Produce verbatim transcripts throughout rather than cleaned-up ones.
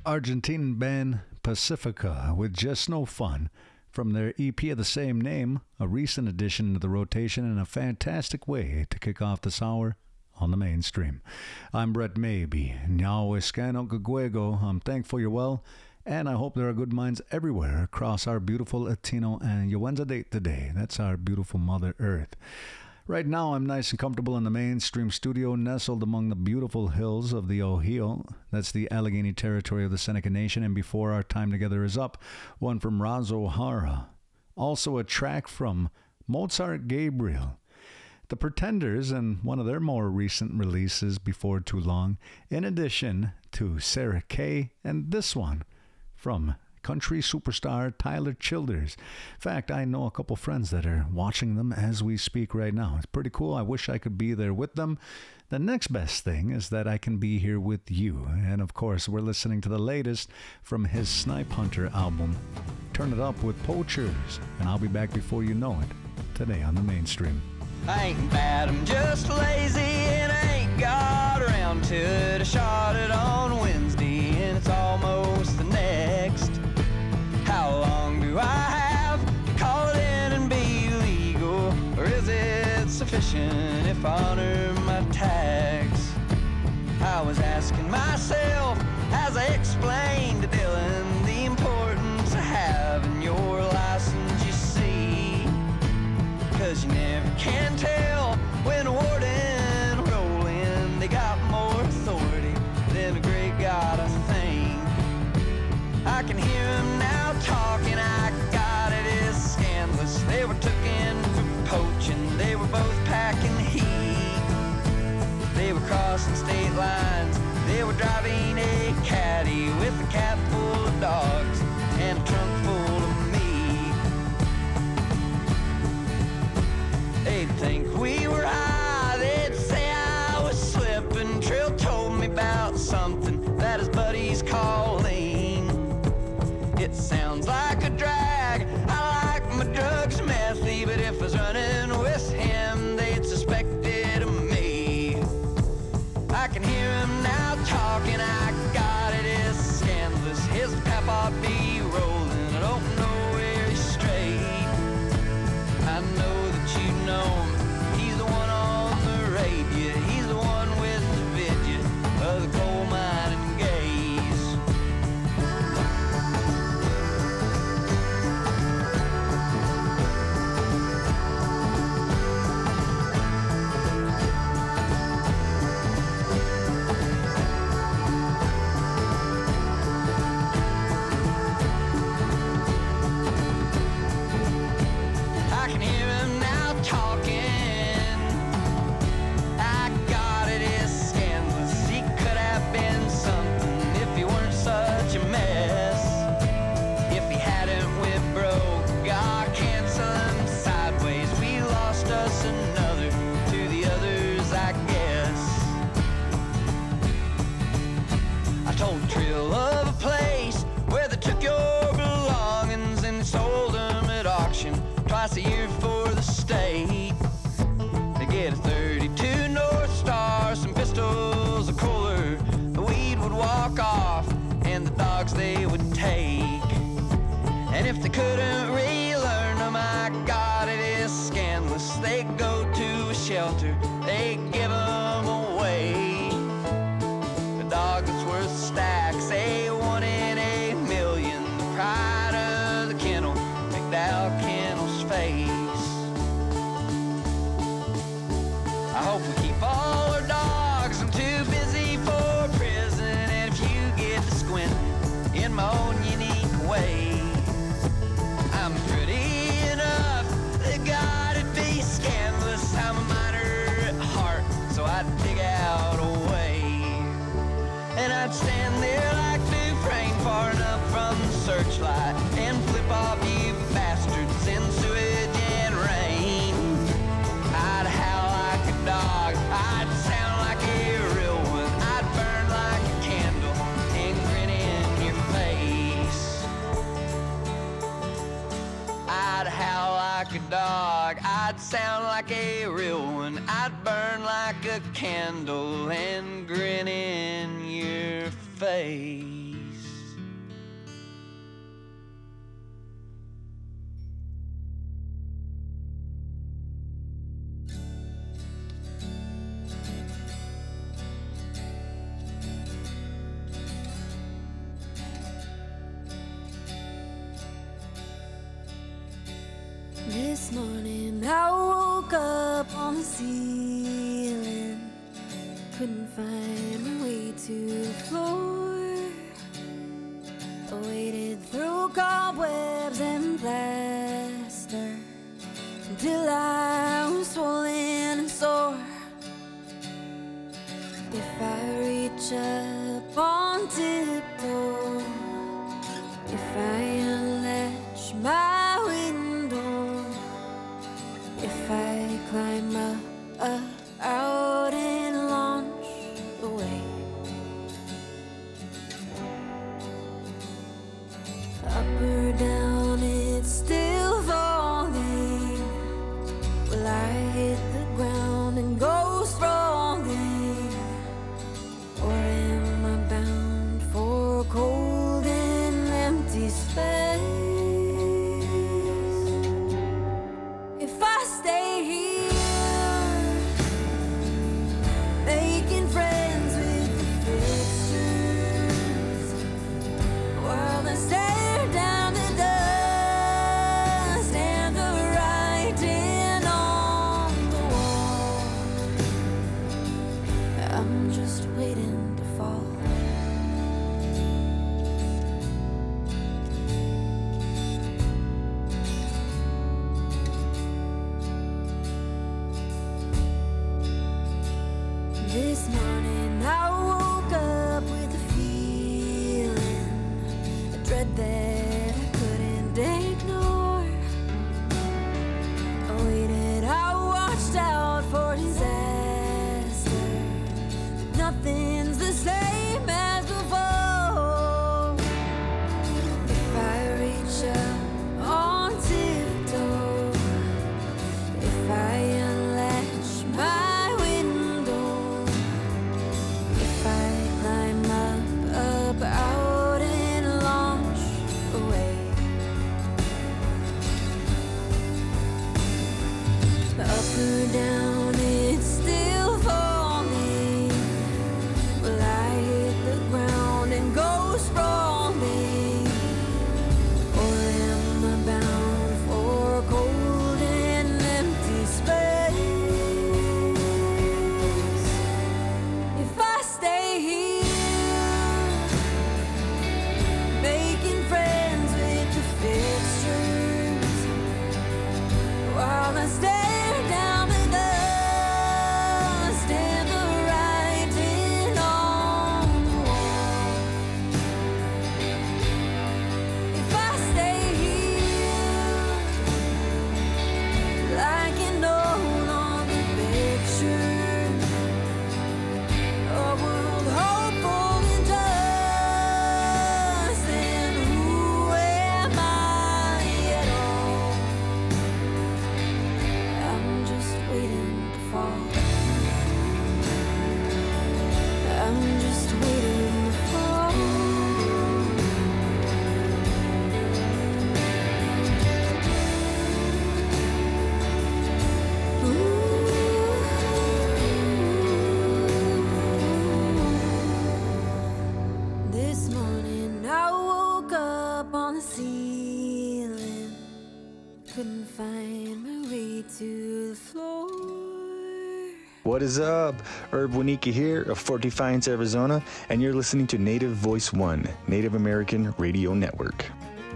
Argentine band Pacifica with Just No Fun from their E P of the same name, a recent addition to the rotation and a fantastic way to kick off this hour on the mainstream. I'm Brett Maybe. Nyao Escano Guguego. I'm thankful you're well, and I hope there are good minds everywhere across our beautiful Latino and Yawenza date today. That's our beautiful Mother Earth. Right now, I'm nice and comfortable in the mainstream studio, nestled among the beautiful hills of the Ohio. That's the Allegheny territory of the Seneca Nation, and before our time together is up, one from Raz O'Hara. Also a track from Mozart Gabriel. The Pretenders, and one of their more recent releases before too long, in addition to Sarah Kay, and this one from country superstar Tyler Childers. In fact, I know a couple friends that are watching them as we speak right now. It's pretty cool. I wish I could be there with them. The next best thing is that I can be here with you. And of course, we're listening to the latest from his Snipe Hunter album, Turn It Up with Poachers. And I'll be back before you know it, today on the mainstream. I ain't bad, I'm just lazy and I ain't got around to it. I shot it on Wednesday and it's almost the next. How long do I have to call it in and be legal? Or is it sufficient if I honor my tax? I was asking myself as I explained to Dylan the importance of having your license, you see. Cause you never can tell when a warden roll in. They got more authority than a great God, I think. I can hear him now talking, I got it, is scandalous. They were taken for poaching, they were both packing heat. They were crossing state lines, they were driving a caddy with a cab full of dogs and a trunk full of meat. They'd think we were high, they'd say I was slipping. Trill told me about something that his buddies call lean. It sounds like a drag, I like my drugs methy, but if I was running with him, they'd suspect it of me. I can hear him now talking, I got it, is scandalous. His papa be rolling, I don't know where he's straight. I know that you know him, he's the one on the radio, he's the one with the video of the coal mining gaze. I can hear him now talking, I got it, is scandalous. He could have been something if he weren't such a mess. If he hadn't went broke, God cancel him sideways. We lost us another to the others, I guess. I told Trill of a place where they took your belongings and sold them at auction twice a year for the state. They get a thirty-two North Star, some pistols, a cooler. The weed would walk off and the dogs they would take. And if they couldn't relearn them, I got it, is scandalous. They go to a shelter, they give them away. The dog that's worth stacks, a one in a million. The pride of the kennel, McDowell Kennel's face. I hope we keep all our dogs, I'm too busy for prison. And if you get to squinting in my own unique way, I'm pretty enough, the God it'd be scandalous. I'm a miner at heart, so I'd dig out a way. And I'd stand there like Dufresne, far enough from the searchlight, and flip off you bastards in sewage and rain. I'd howl like a dog, I'd sound like a real one, I'd burn like a candle and grin in your face. I'd howl like a dog, I'd sound like a real one, I'd burn like a candle and grin in your face. morning I woke up on the ceiling, couldn't find my way to the floor. I waded through cobwebs and plaster until I was swollen and sore. If I reach up on tiptoe, if I unlatch my window, if I climb up, up, out and launch away, up or down, it's still falling. Will I hit the ground and go sprawling, or am I bound for cold and empty space? If I stay here, making friends with the fixtures, while I stare down the dust and the writing on the wall, I'm just waiting to fall. This morning I woke up with a feeling, a dread that I couldn't ignore. I waited, I watched out for disaster. Nothing's the same as before. If I reach up on tiptoe, if I unlatch my window, if I climb up, up, out and launch away, up or down, it's still falling. Will I hit the ground and go sprawling, or am I bound for cold and empty space? If I stay here, making friends with the fixtures, while I stare down the dust and the writing on the wall, if I stay here, like an old on the picture, a world hopeful and just, and who am I at all? I'm just waiting to fall. I'm just waiting to fall. Ooh. This morning I woke up on the ceiling, couldn't find my way to the floor. What is up? Herb Winika here of Fort Defiance, Arizona, and you're listening to Native Voice One, Native American Radio Network.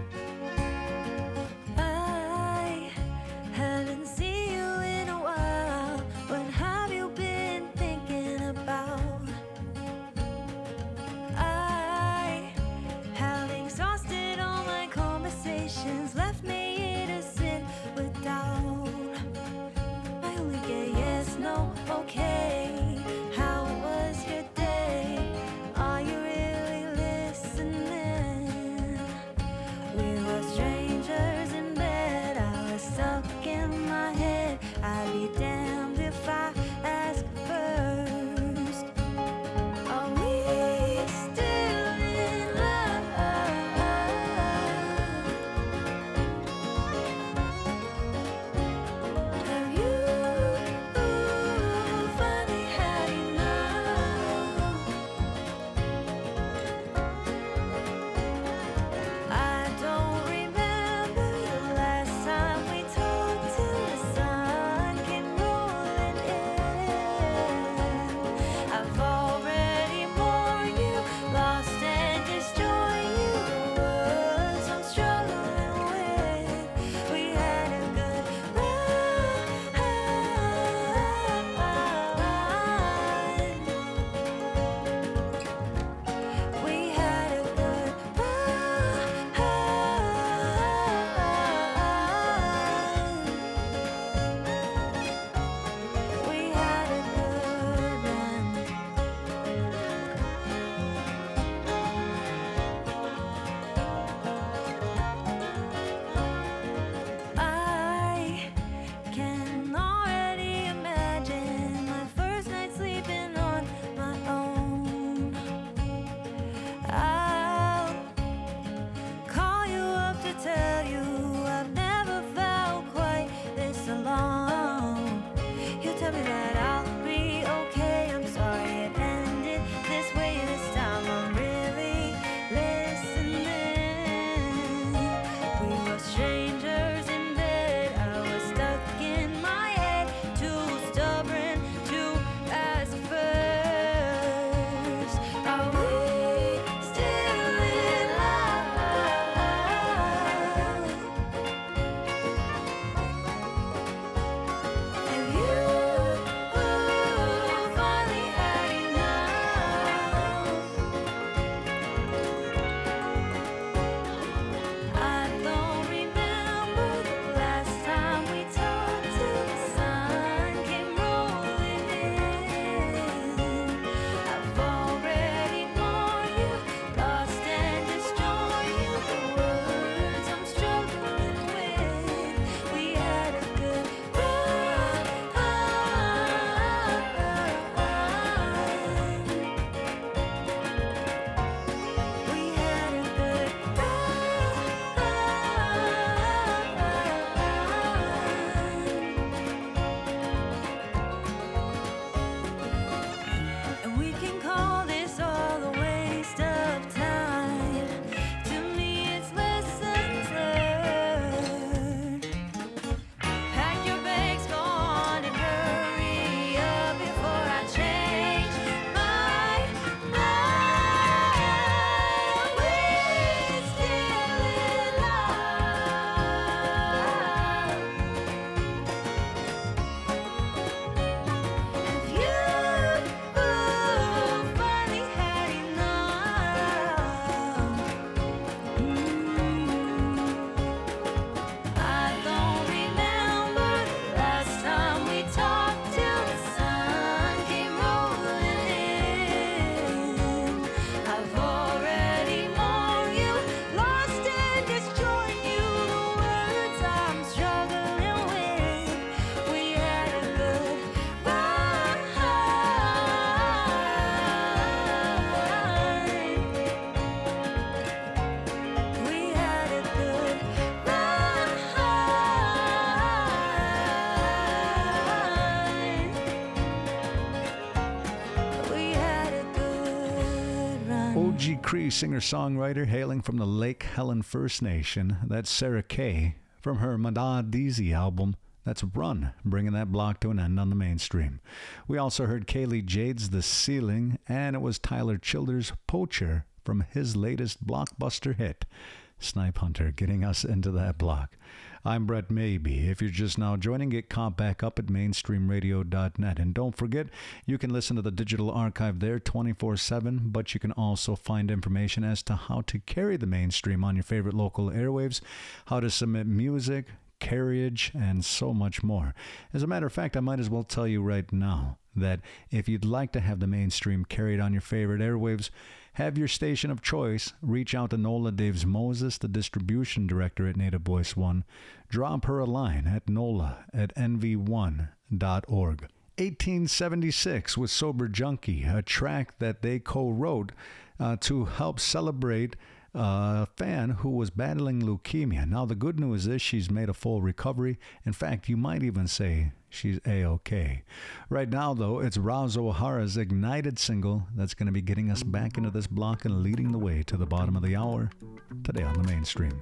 I haven't seen you in a while. What have you been thinking about? I have exhausted all my conversations, left me here to sit with doubt. I only get yes, no, okay. How was your day? Are you really listening? O G Cree, singer-songwriter hailing from the Lake Helen First Nation. That's Sarah Kay from her Madadizi album. That's Run, bringing that block to an end on the mainstream. We also heard Kaylee Jade's The Ceiling, and it was Tyler Childers' Poacher from his latest blockbuster hit, Snipe Hunter, getting us into that block. I'm Brett Maybe. If you're just now joining, get caught back up at mainstream radio dot net. And don't forget, you can listen to the digital archive there twenty-four seven, but you can also find information as to how to carry the mainstream on your favorite local airwaves, how to submit music, carriage, and so much more. As a matter of fact, I might as well tell you right now that if you'd like to have the mainstream carried on your favorite airwaves, have your station of choice reach out to Nola Daves Moses, the distribution director at Native Voice One. Drop her a line at nola at n v one dot org. eighteen seventy-six with Sober Junkie, a track that they co-wrote uh, to help celebrate a fan who was battling leukemia. Now, the good news is she's made a full recovery. In fact, you might even say she's A-OK. Right now, though, it's Razo O'Hara's Ignited single that's going to be getting us back into this block and leading the way to the bottom of the hour today on the mainstream.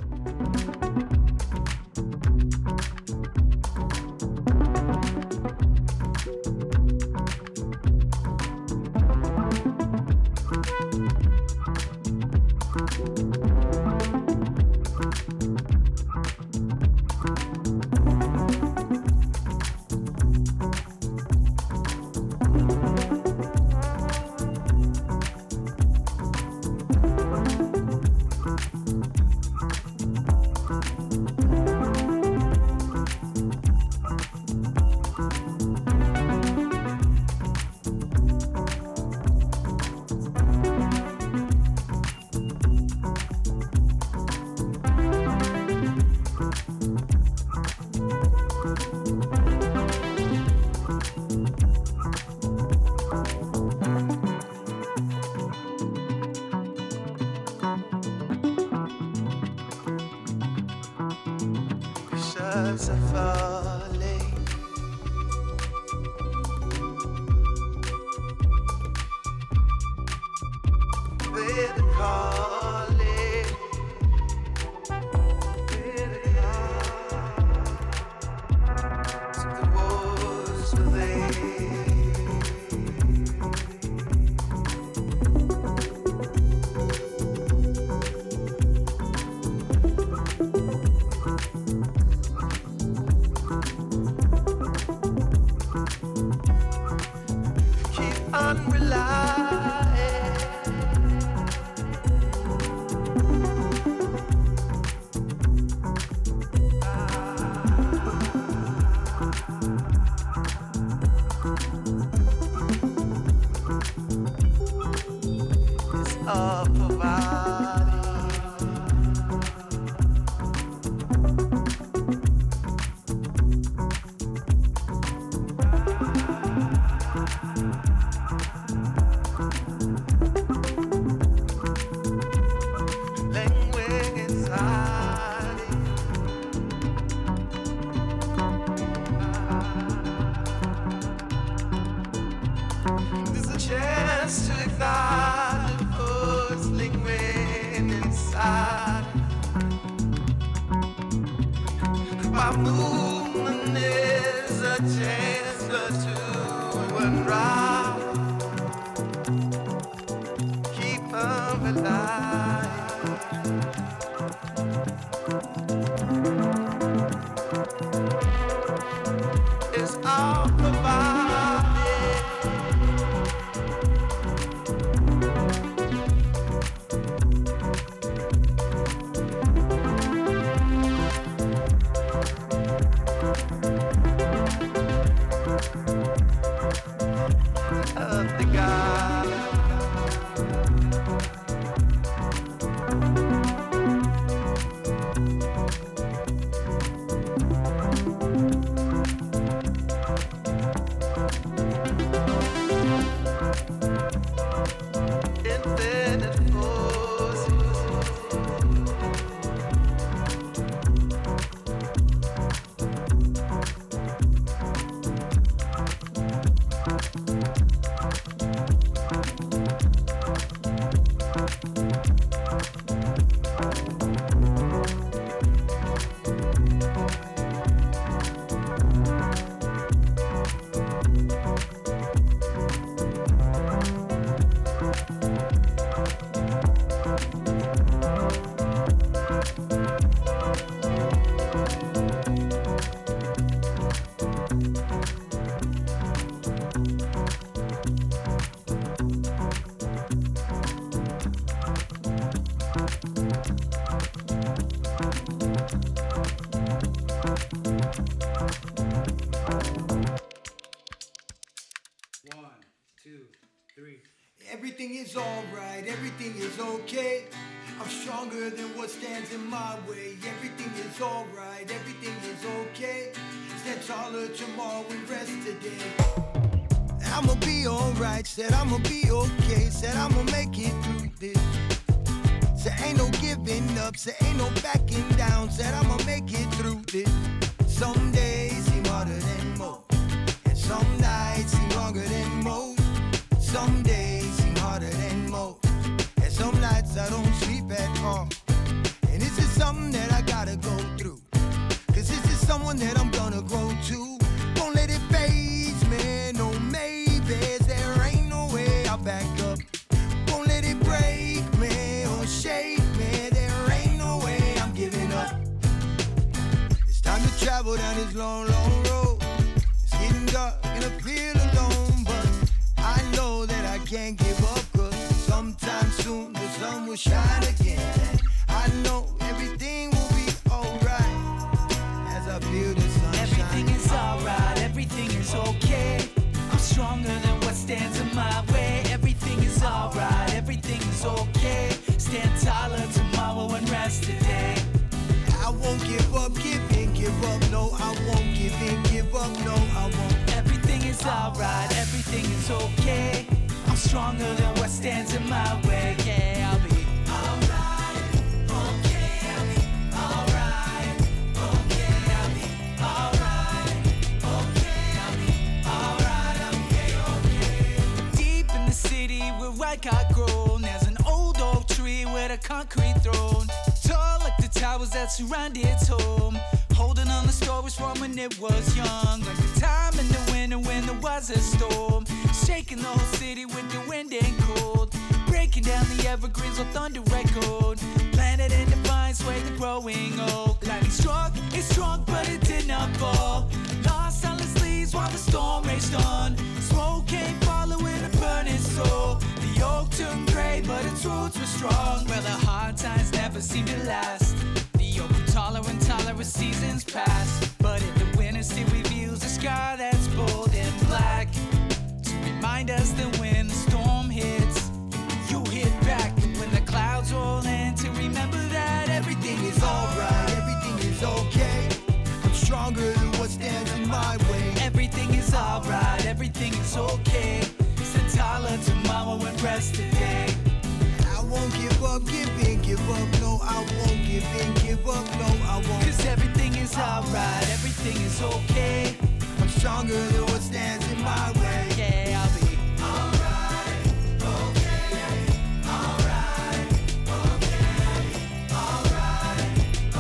is alright, everything is okay. I'm stronger than what stands in my way. Everything is alright, everything is okay. Stand taller tomorrow and rest today. I'ma be alright, said I'ma be okay, said I'ma make it through this. Said ain't no giving up, said ain't no backing down, said I'ma make it through this. Some days seem harder than most, and some nights seem longer than most. Some days seem harder than most, and some nights I don't sleep at all. And this is something that I gotta go through, cause this is someone that I'm gonna grow to. Won't let it phase me, no maybes, there ain't no way I'll back up. Won't let it break me or shake me, there ain't no way I'm giving up. It's time to travel down this long, long road. It's getting dark and I feel alone, but I know that I can't give up, cause sometime soon the sun will shine again. I know everything will be alright as I feel the sun. Everything is alright, everything is okay. I'm stronger than what stands in my way. Everything is alright, everything is okay. Stand taller tomorrow and rest today. I won't give up, give in, give up, no, I won't give in, give up, no, I won't. Everything is alright, everything is okay. I'm stronger than what stands in my way. Yeah, I'll be alright, okay, I'll be alright, okay, I'll be alright, okay, I'll be alright, I'll be okay. Deep in the city where I got grown, there's an old oak tree with a concrete throne. Tall like the towers that surround its home. Holding on the stories from when it was young. Like the time in the winter when there was a storm. Shaking the whole city with the wind and cold. Breaking down the evergreens with thunder echoed. Planted in the vines sway the growing oak. Lightning struck, it struck but it did not fall. Lost silence leaves while the storm raged on. Smoke came following a burning soul. The oak turned gray but its roots were strong. Well, the hard times never seem to last. The oak grew taller and taller as seasons pass. But in the winter still reveals a sky that's bold and black. To remind us that when the storm hits, you hit back. When the clouds roll in, to remember that everything is Alright, everything is okay. I'm stronger than what stands in my way. Everything is alright, everything is okay. Stand taller tomorrow and rest today. I won't give up, give in, give up, no, I won't give in, give up, no, I won't. Cause everything is alright, everything is okay. I'm stronger than what stands in my way. Yeah, I'll be alright, okay, alright, okay, alright,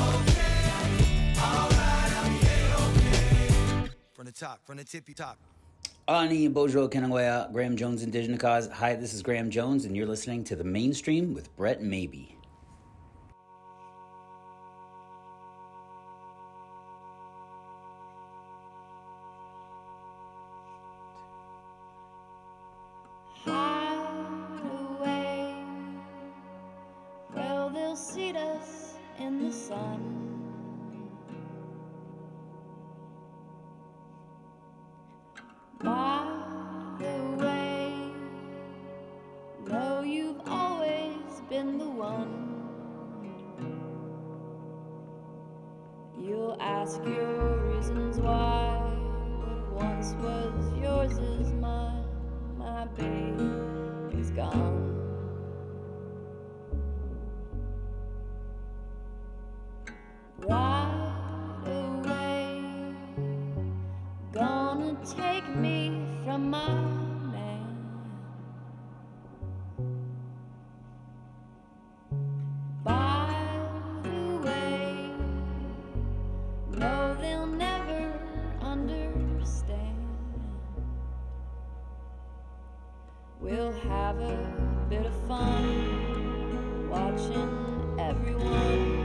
okay, alright, I'm okay. From the top, from the tippy top. Ani Bojo Kenangoya, Graham Jones Indigenous Cause. Hi, this is Graham Jones, and you're listening to The Mainstream with Brett Maybe. Hide away. Well, they'll seat us in the sun. By the way, no, you've always been the one. You'll ask your reasons why what once was yours is mine. My babe is gone. Right away, gonna take me from my man. By the way, no, they'll never understand. We'll have a bit of fun watching everyone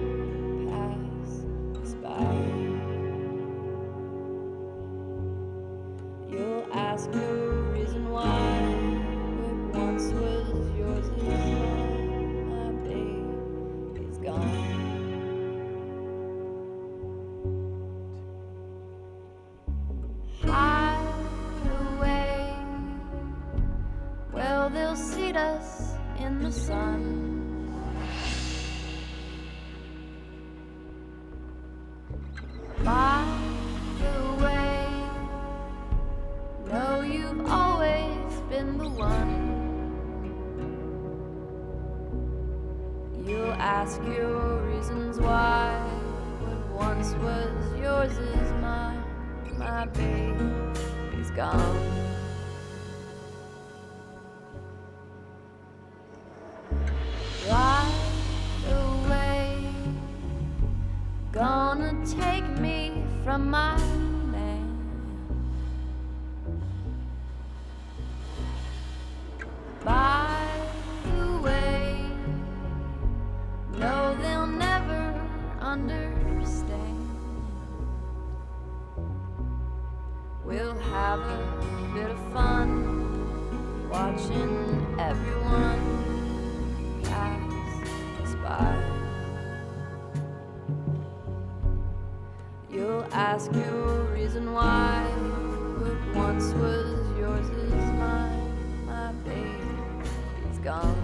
pass us by. You'll ask the reason why what once was yours is mine. My babe is gone. Hide away. Well, they'll seat us in the sun. By the way, know you've always been the one. You'll ask your reasons why what once was yours is mine. My baby's gone. Right away, gonna take me from my man. By the way, no, they'll never understand. We'll have a bit of fun watching everyone pass us by. You'll ask your reason why what once was yours is mine. My baby's gone.